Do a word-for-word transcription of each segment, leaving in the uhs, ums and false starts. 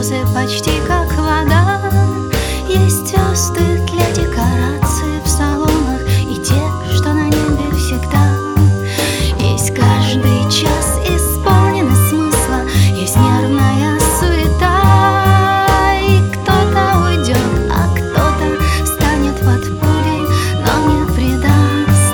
сердце почти как вода. Есть звезды для декораций в салонах и те, что на небе всегда. Есть каждый час исполненный смысла, есть нервная суета. И кто-то уйдет, а кто-то встанет под пулей, но не предаст.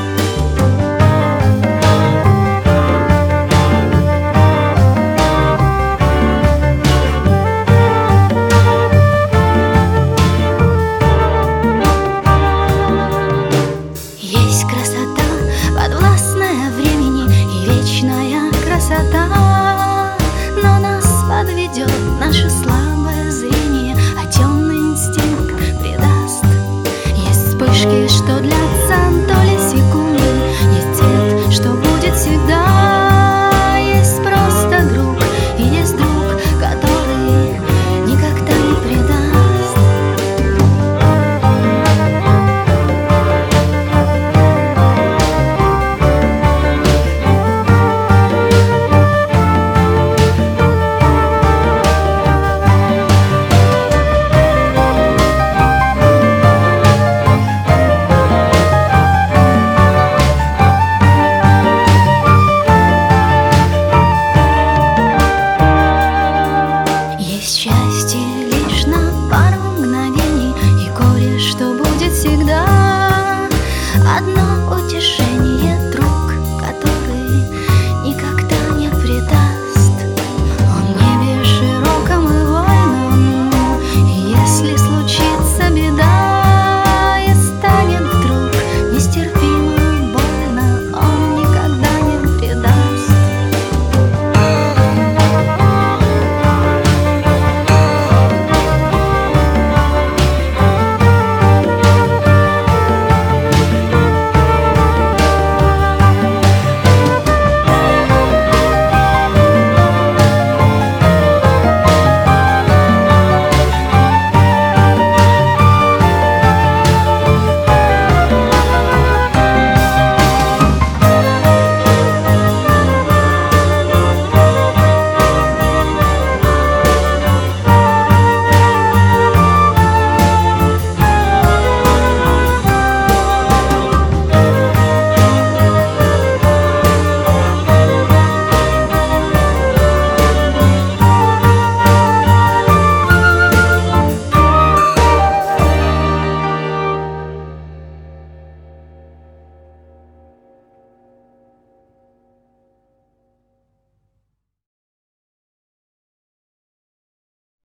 Есть красота, подвластная времени, и вечная красота. Но нас подведет наше слабое зрение, а темный инстинкт предаст. Есть вспышки, что длятся доли секунды, есть цвет, что будет всегда. Есть просто друг, и есть друг, который никогда не предаст. Есть счастье